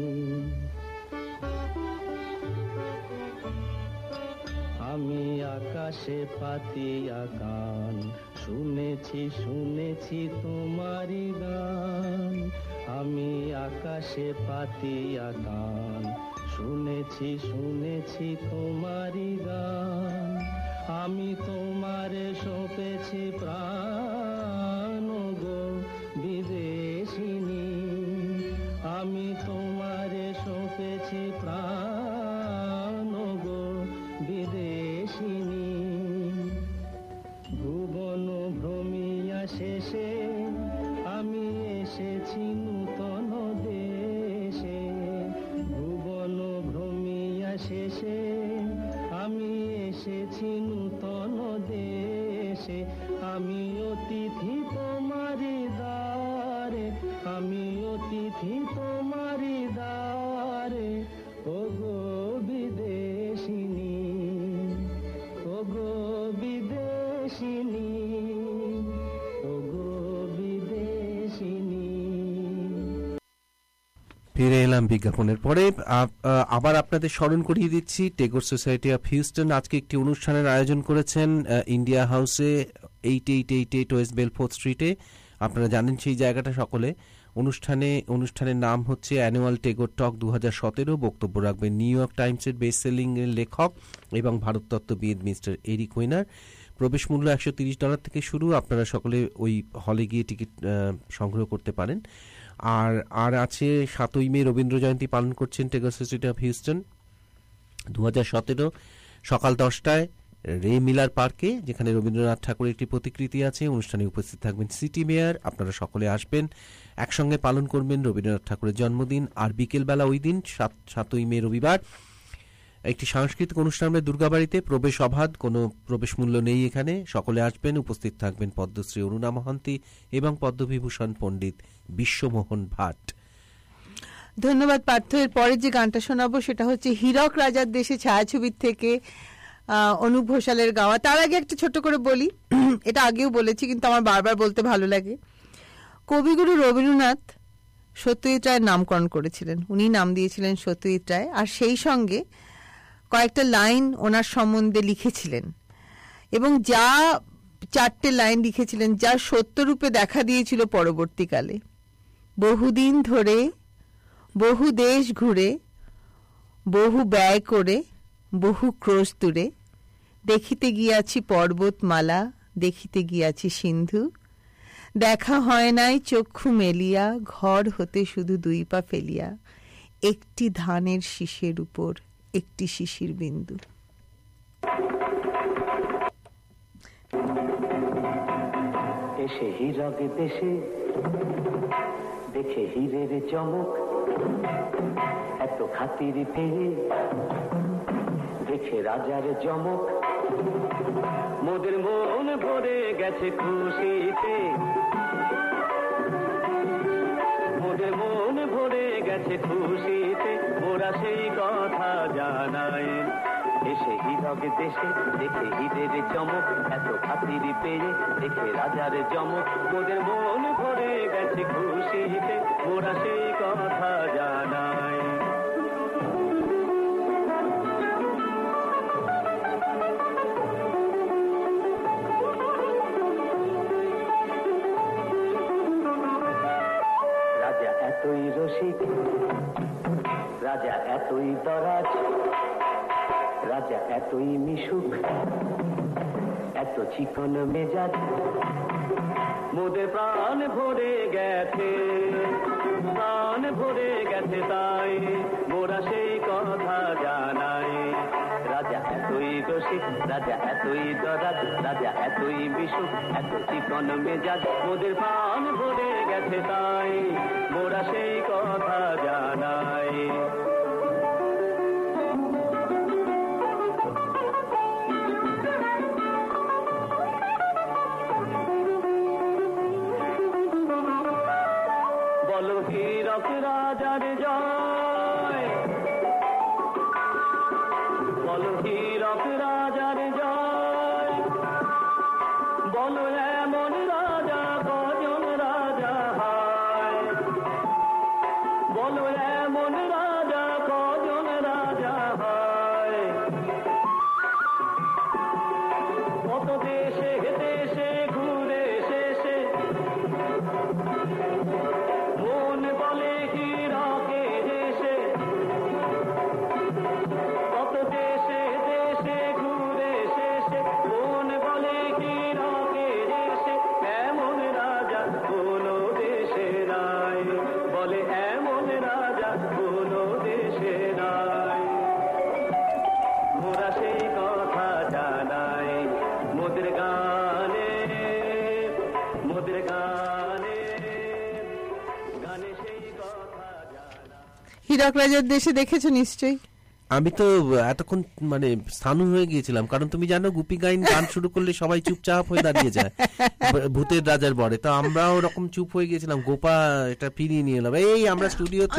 আমি আকাশে পাতিয়া গান, শুনেছি শুনেছি তোমারি গান। আমি আকাশে পাতিয়া গান, শুনেছি শুনেছি তোমারি গান। আমি তোমারে সঁপেছি প্রাণ গো বিদেশিনী, আমি তোমারে সঁপেছি প্রাণ গো বিদেশিনী। ভুবন ভ্রমিয়া শেষে আমি এসেছি নূতন দেশে, ভুবন ভ্রমিয়া শেষে আমি এসেছি নূতন দেশে। আমি অতিথি তোমারি দ্বারে, আমি অতিথি তোমারি দ্বারে ও গো বিদেশিনী, ও গো বিদেশিনী, ও গো বিদেশিনী। ফিরে এলাম বিজ্ঞাপনের পরে। আবার আপনাদের স্মরণ করিয়ে দিচ্ছি, টেগোর সোসাইটি অফ হিউস্টন আজকে একটি অনুষ্ঠানের আয়োজন করেছেন ইন্ডিয়া হাউসে 8888 ওয়েস্ট বেলফোর্ড স্ট্রিটে। আপনারা জানেন সেই জায়গাটা সকলে। অনুষ্ঠানের নাম হচ্ছে অ্যানুয়াল টেগোর টক 2017। বক্তব্য রাখবেন নিউ ইয়র্ক টাইমসের বেস্ট সেলিং এর লেখক এবং ভারততত্ত্ববিদ মিস্টার এরিক ওয়েনার। প্রবেশ মূল্য $130 থেকে শুরু। আপনারা সকলে ওই হলে গিয়ে টিকিট সংগ্রহ করতে পারেন। আর আছে 7ই মে রবীন্দ্র জয়ন্তী পালন করছেন টেগোর সোসাইটি অফ হিউস্টন 2017 সকাল 10টায় রে মিলার পার্কে, যেখানে রবীন্দ্রনাথ ঠাকুরের একটি প্রতিকৃতি আছে। অনুষ্ঠানে উপস্থিত থাকবেন সিটি মেয়র। আপনারা সকলে আসবেন, একসঙ্গে পালন করবেন রবীন্দ্রনাথ ঠাকুরের জন্মদিন। আর বিকেলবেলা ওই দিন 7ই মে রবিবার একটি সাংস্কৃতিক অনুষ্ঠান হবে দুর্গাবাড়িতে। প্রবেশ অবাধ, কোনো প্রবেশ মূল্য নেই এখানে। সকলে আসবেন, উপস্থিত থাকবেন পদ্মশ্রী অরুণা মহান্তি এবং পদ্মবিভূষণ পণ্ডিত বিশ্বমোহন ভাট। ধন্যবাদ পার্থ। এর পরে যে গানটা শোনাবো সেটা হচ্ছে হীরক রাজার দেশে ছায়াছবির থেকে অনুপ ঘোষালের গাওয়া। তার আগে একটা ছোট করে বলি, এটা আগেও বলেছি কিন্তু আমার বারবার বলতে ভালো লাগে। কবিগুরু রবীন্দ্রনাথ সত্যজিৎ রায়ের নামকরণ করেছিলেন, উনি নাম দিয়েছিলেন সত্যজিৎ রায়। আর সেই সঙ্গে কয়েকটা লাইন ওনার সম্বন্ধে লিখেছিলেন, এবং যা 4টে লাইন লিখেছিলেন যা সত্যরূপে দেখা দিয়েছিল পরবর্তীকালে। বহুদিন ধরে, বহু দেশ ঘুরে, বহু ব্যয় করে, বহু ক্রোশ দূরে, দেখিতে গিয়াছি পর্বতমালা, দেখিতে গিয়াছি সিন্ধু, দেখা হয় নাই চক্ষু মেলিয়া, ঘর হতে শুধু 2 পা ফেলিয়া, একটি ধানের শীষের উপর একটি শিশির বিন্দু। এসে হীরক দেশে দেখে হীরের চমক, এত খাতির পেয়ে দেখে রাজার জমক, মোদের মন ভরে গেছে খুশিতে, মোদের মন ভরে গেছে খুশিতে, ওরা সেই কথা জানায়। এসে হীরক দেশে দেখে হীরের চমক, এত খাতির পেয়ে দেখে রাজার জমক, মোদের মন ভরে গেছে গেছে খুশিতে মোরা সেই কথা জানাই। রাজা এতই রসিক, রাজা এতই দরাজ, রাজা এতই মিশুক, এত চিকন মেজাজ, মোদের প্রাণ ভরে গেছে, প্রাণ ভরে গেছে তাই মোরা সেই কথা জানাই। রাজা এতই রসিক, রাজা এতই দরাজ, রাজা এতই মিশুক, এত চিকন মেজাজ, মোদের প্রাণ ভরে গেছে তাই মোরা সেই কথা জানাই। বলো হীরক রাজার জয়, বলো হীরক রাজার জয়, বলো এমন রাজা কজন রাজা হয়, বলো এমন রাজা কজন রাজা হয়। কত দেশে দেশে ঘুরে শেষে মন বলে হীরকে দেশে, কত দেশে দেশে ঘুরে শেষে মন বলে হীরকে দেশে, এমন রাজা কোনো দেশে নাই, বলে এমন রাজা কোনো দেশে নাই। মোরা সেই কথা জানাই মোদের গানে, মোদের গানে, গানে সেই কথা জানাই। হীরক রাজার দেশে দেখেছো নিশ্চয়ই? আমি তো এতক্ষণ মানে স্থানু হয়ে গিয়েছিলাম, কারণ তুমি জানো গুপি গাইন গান শুরু করলে সবাই চুপচাপ হয়ে দাঁড়িয়ে যায় ভূতের রাজার বরে, তো আমরাও ওরকম চুপ হয়ে গেছিলাম। গোপা এটা ফিরিয়ে নিয়ে এলাম, এই আমরা স্টুডিওতে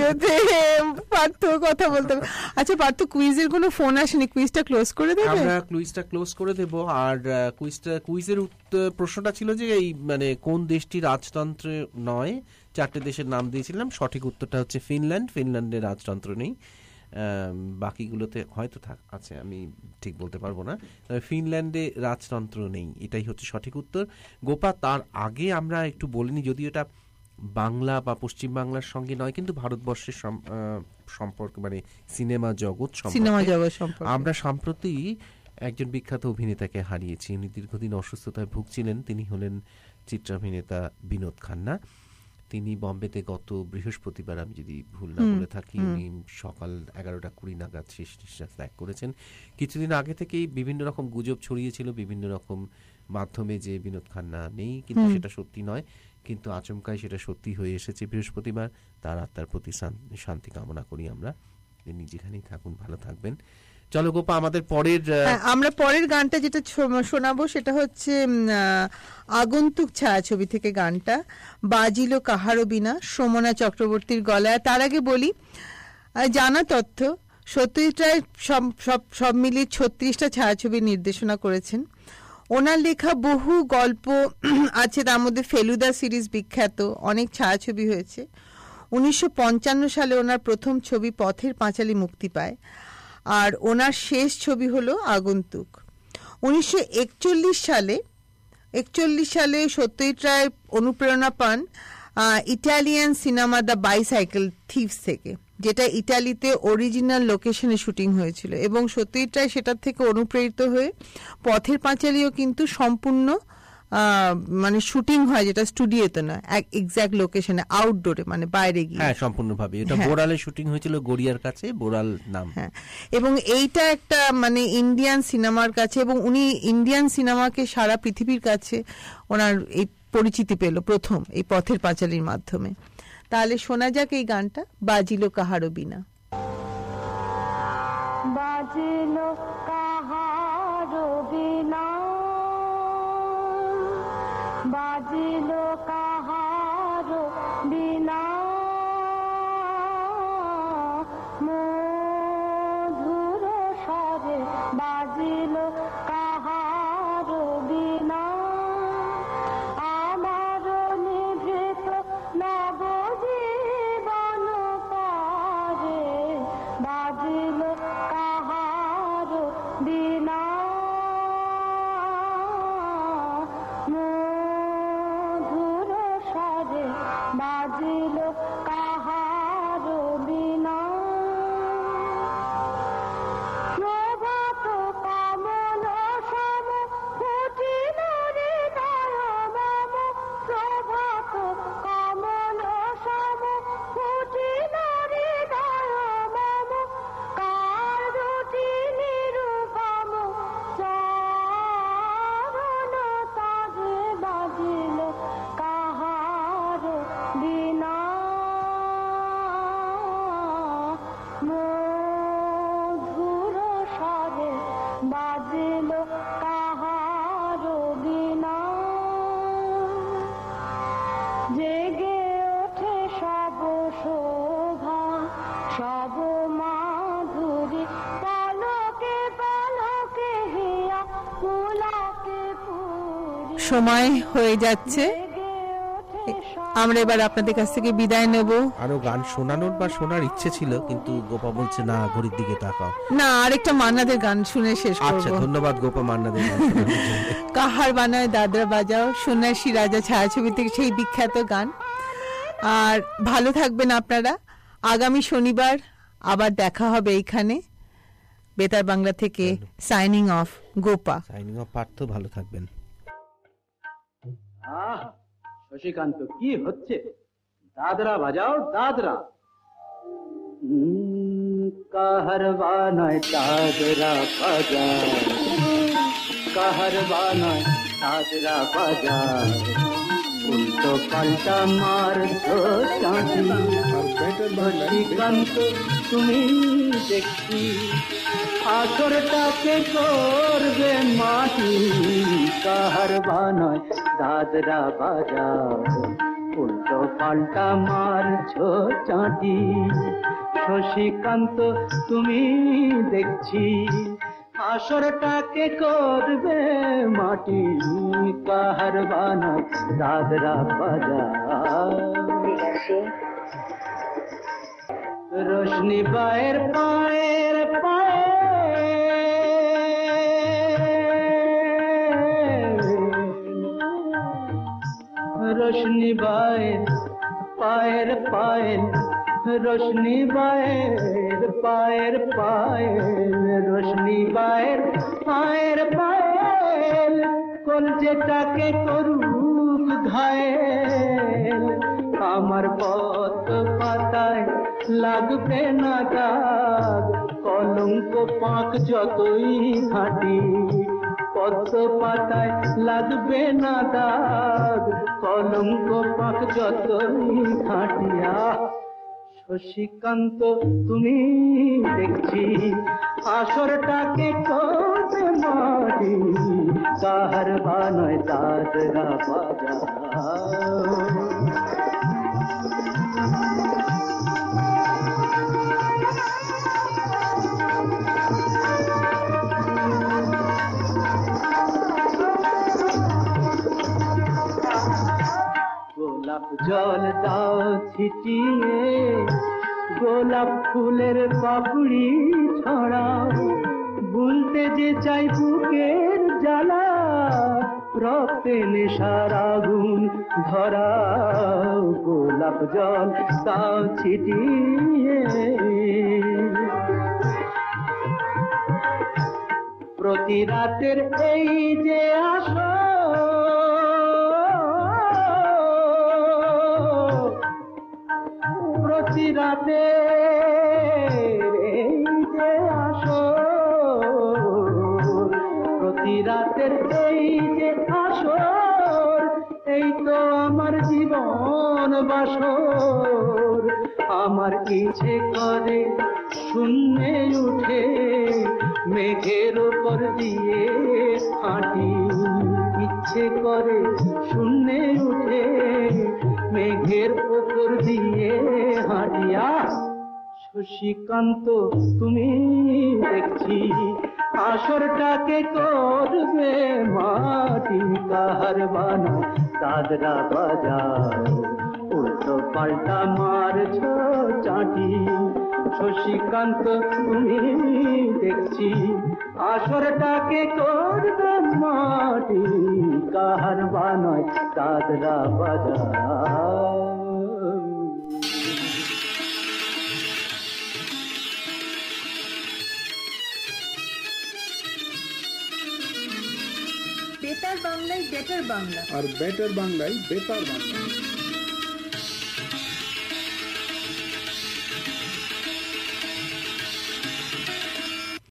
পার্থ কথা বলতে। আচ্ছা পার্থ, কুইজের কোনো ফোন আসেনি, কুইজটা ক্লোজ করে দেবে? আমরা কুইজটা ক্লোজ করে দেবো। আর কুইজের প্রশ্নটা ছিল যে এই মানে কোন দেশটি রাজতন্ত্রে নয়, 4টে দেশের নাম দিয়েছিলাম। সঠিক উত্তরটা হচ্ছে ফিনল্যান্ড। ফিনল্যান্ডে রাজতন্ত্র নেই, বাকিগুলোতে হয়তো আছে, আমি ঠিক বলতে পারবো না। ফিনল্যান্ডে রাজতন্ত্র নেই, এটাই হচ্ছে সঠিক উত্তর। গোপা, তার আগে আমরা একটু বলিনি, যদিও এটা বাংলা বা পশ্চিম বাংলার সঙ্গে নয়, কিন্তু ভারতবর্ষের সম্পর্ক মানে সিনেমা জগৎ সম্পর্কে আমরা সম্প্রতি একজন বিখ্যাত অভিনেতাকে হারিয়েছি। উনি দীর্ঘদিন অসুস্থতায় ভুগছিলেন। তিনি হলেন চিত্রাভিনেতা বিনোদ খান্না। তিনি বম্বেতে গত বৃহস্পতিবার, আমি যদি ভুল না বলে থাকি, উনি সকাল 11:20 নাগাদ শেষ নিঃশ্বাস ত্যাগ করেছেন। কিছুদিন আগে থেকেই বিভিন্ন রকম গুজব ছড়িয়েছিল বিভিন্ন রকম মাধ্যমে যে বিনোদ খান্না নেই, কিন্তু সেটা সত্যি নয়। কিন্তু আচমকাই সেটা সত্যি হয়ে এসেছে বৃহস্পতিবার। তার আত্মার প্রতি শান্তি কামনা করি আমরা। তিনি যেখানেই থাকুন ভালো থাকবেন। চলো গোপা, আমাদের আমরা পরের গানটা যেটা শোনাবো সেটা হচ্ছে আগন্তুক ছায়াছবি থেকে গানটা, বাজিলো কাহারো বিনা, সোমনা চক্রবর্তীর গলায়। তার আগে বলি জানা তথ্য, সত্যজিৎ রায় সব মিলিয়ে 36টা ছায়াছবি নির্দেশনা করেছেন। ওনার লেখা বহু গল্প আছে, তার মধ্যে ফেলুদা সিরিজ বিখ্যাত, অনেক ছায়াছবি হয়েছে। 1955 সালে ওনার প্রথম ছবি পথের পাঁচালী মুক্তি পায়, আর ওনার শেষ ছবি হলো আগন্তুক। 1941 সালে সত্যজিৎ রায় অনুপ্রেরণা পান Italian cinema the Bicycle Thieves থেকে, যেটা ইটালিতে অরিজিনাল লোকেশনে শুটিং হয়েছিল, এবং সত্যজিৎ রায় সেটার থেকে অনুপ্রেরিত হয়ে পথের পাঁচালীও কিন্তু সম্পূর্ণ মানে শুটিং হয়, যেটা স্টুডিওতে না, এক্সাক্ট লোকেশনে, আউটডোরে, মানে বাইরে গিয়ে। হ্যাঁ, সম্পূর্ণভাবে। এটা বোরালে শুটিং হয়েছিল, গড়িয়ার কাছে, বোরাল নাম। হ্যাঁ, এবং এইটা একটা মানে ইন্ডিয়ান সিনেমার কাছে, এবং উনি ইন্ডিয়ান সিনেমাকে সারা পৃথিবীর কাছে ওনার এই পরিচিতি পেল প্রথম এই পথের পাঁচালীর মাধ্যমে। তাহলে শোনা যাক এই গানটা, বাজিলো কাহারো বিনা। বাজিলো কাহারো বিনা, বাজিলো কাহারো বিনা, মধুর স্বরে বাজিলো কাহারো বিনা, আমার নিভৃত বিনা মধুর স্বরে বাজিল কাহার বিনা প্রভাত কমল সম ফুটিল হৃদয় মম প্রভাত কমল সম ফুটিল হৃদয় মম কার দুটি নিরুপম চরণ তারে বাজিল কাহার বিনা মধুর স্বরে বাজিল কাহার বিনা জেগে ওঠে সব শোভা সব মাধুরী পলকে পলকে হিয়া পুলকে পুরি সময় হয়ে যাচ্ছে, আমরা এবার আপনাদের কাছ থেকে বিদায় নেব। আরো গান শোনানোর বা শোনার ইচ্ছে ছিল, কিন্তু গোপা বলছে না, ঘড়ির দিকে তাকাও। না, আরেকটা মান্নাদের গান শুনে শেষ করব। আচ্ছা, ধন্যবাদ গোপা মান্নাদের গান শোনানোর জন্য। কাহার বানায় দাদরা বাজাও, সন্ন্যাসী রাজা ছায়াছবি থেকে সেই বিখ্যাত গান। আর ভালো থাকবেন আপনারা। আগামী শনিবার আবার দেখা হবে এইখানে বেতার বাংলা থেকে। Signing off, Gopa. Signing off Partha, ভালো থাকবেন। শশীকান্ত, কি হচ্ছে? দাদরা বাজাও, দাদরা। কাহার বানায় দাদরা বাজাও, কাহার বানায় দাদরা বাজাও, উল্টো পাল্টা মারছো চাঁদি। শশীকান্ত, তুমি দেখছি আসরটাকে করবে মাটি। কাহার বানায় দাদরা বাজাও, উল্টো পাল্টা মারছো চাঁদি। শশীকান্ত, তুমি দেখছি আসরটাকে করবে মাটি। কাহার বানায় দাদরা বাজাও। রোশনি বায়ের পায়ের পায়ে রোশনি বায়ের পায়ের পায়ের রোশনি বায়ের পায়ের পায়ের রোশনি বায়ের পায়ের পায়ের কলজেটাকে করুক ঘায়েল। আমার পথ পাতায় লাগবে না দাগ, কলঙ্ক পাক যতই ঘাটি। পদ্ম পাতায় লাগবে না দাগ, কলঙ্ক পাক যতই ঘাটিয়া। শশীকান্ত, তুমি দেখছি আসরটাকে করবে মাটি। কাহার বানায় দাদরা বাজাও। গোলাপ জল দাও ছিটিয়ে, গোলাপ ফুলের পাপড়ি ছড়াও। ভুলতে যে চাই বুকের জ্বালা, রক্তে নেশার আগুন ধরাও। গোলাপ জল দাও ছিটিয়ে, প্রতি রাতের এই যে আসো, প্রতি রাতে এই যে আসো, প্রতি রাতের এই যে আসর, এই তো আমার জীবন বাসর। আমার ইচ্ছে করে শূন্যে উঠে মেঘের উপর দিয়ে হাঁটি। ইচ্ছে করে শূন্যে উঠে মেঘের উপর দিয়ে হাঁটিয়া। শশীকান্ত, তুমি দেখছি আসরটাকে করবে মাটি। কাহার বানায় দাদরা বাজাও, উল্টো পাল্টা মারছ চাটি। শশীকান্ত তুমি দেখছি আসরটাকে করবে মাটি, কাহার বানয় দাদরা বাজার। বেতার বাংলায় বেটার বাংলা, আর বেটার বাংলায় বেতার বাংলা।